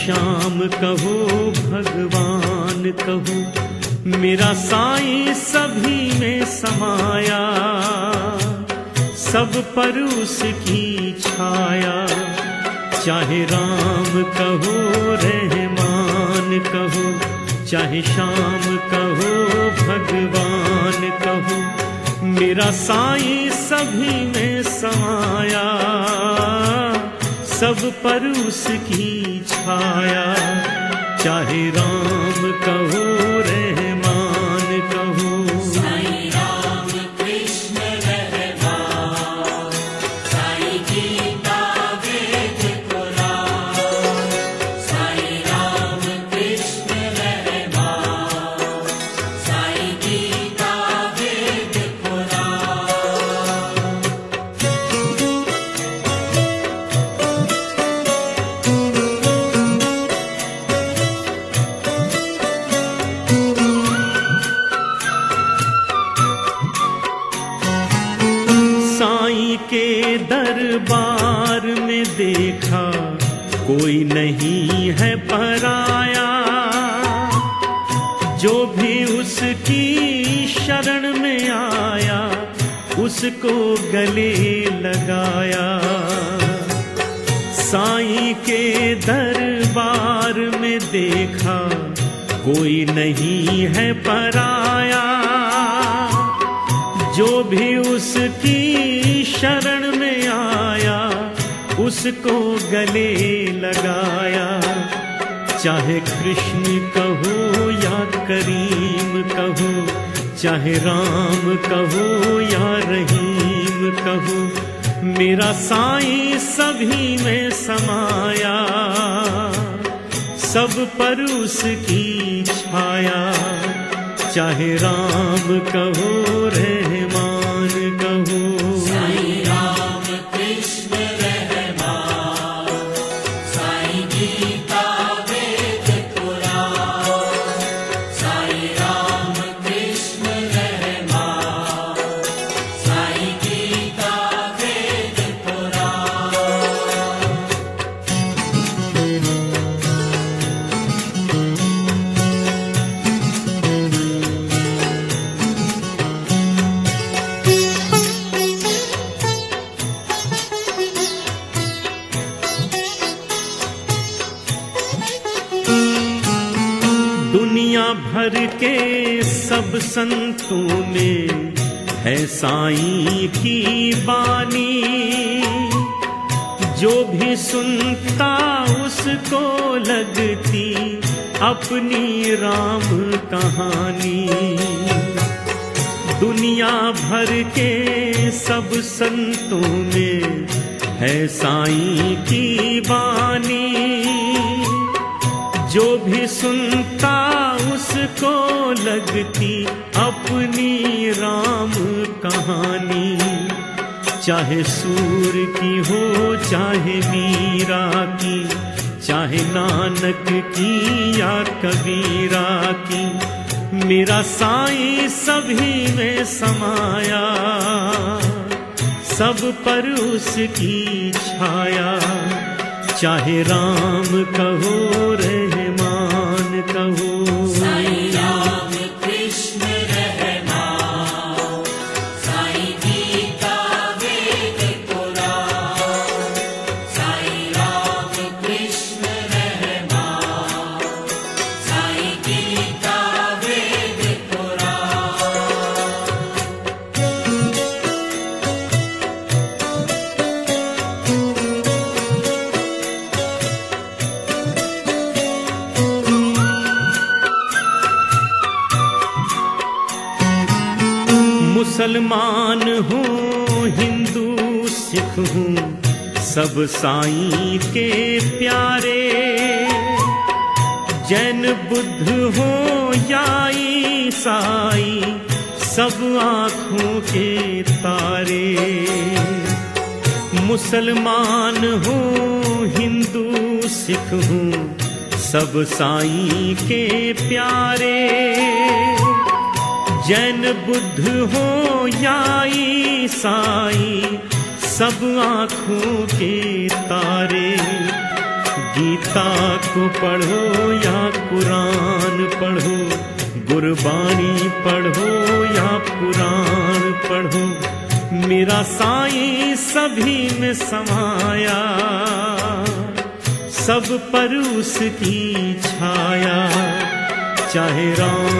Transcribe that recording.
श्याम कहो भगवान कहो, मेरा साईं सभी में समाया, सब पर उसकी छाया। चाहे राम कहो रहमान कहो, चाहे श्याम कहो भगवान कहो, मेरा साईं सभी में समाया, सब पर उसकी छाया। चाहे राम कहो रहमान कहो, साईं राम कृष्ण रहमान, साईं गीता वेद पुराण, साईं राम कृष्ण रहमान, साईं गीता वेद पुराण। साईं के दरबार में देखा कोई नहीं है पराया, जो भी उसकी शरण में आया उसको गले लगाया। साईं के दरबार में देखा कोई नहीं है पराया, जो भी उसकी शरण में आया उसको गले लगाया। चाहे कृष्ण कहो या करीम कहो, चाहे राम कहो या रहीम कहो, मेरा साईं सभी में समाया, सब पर उसकी छाया। चाहे राम कहो रहमान कहो, साईं राम कृष्ण रहमान, साईं गीता वेद पुराण, साईं राम कृष्ण रहमान, साईं गीता वेद पुराण। दुनिया भर के सब संतों में है साईं की बानी, जो भी सुनता उसको लगती अपनी राम कहानी। दुनिया भर के सब संतों में है साईं की बानी, जो भी सुनता उसको लगती अपनी राम कहानी। चाहे सूर की हो चाहे मीरा की, चाहे नानक की या कबीरा की, मेरा साईं सभी में समाया, सब पर उसकी छाया। चाहे राम कहो रहमान कहो, साईं राम कृष्ण रहमान, साईं गीता वेद पुराण, साईं राम कृष्ण रहमान, साईं गीता वेद पुराण। मुसलमान हूँ हिंदू सिख हूँ सब साईं के प्यारे, जैन बुद्ध हो या ईसाई सब आँखों के तारे। मुसलमान हूँ हिंदू सिख हूँ सब साईं के प्यारे, जैन बुद्ध हो या ईसाई सब आँखों के तारे। गीता को पढ़ो या कुरान पढ़ो, गुरबाणी पढ़ो या पुराण पढ़ो, मेरा साईं सभी में समाया, सब पर उसकी छाया। चाहे राम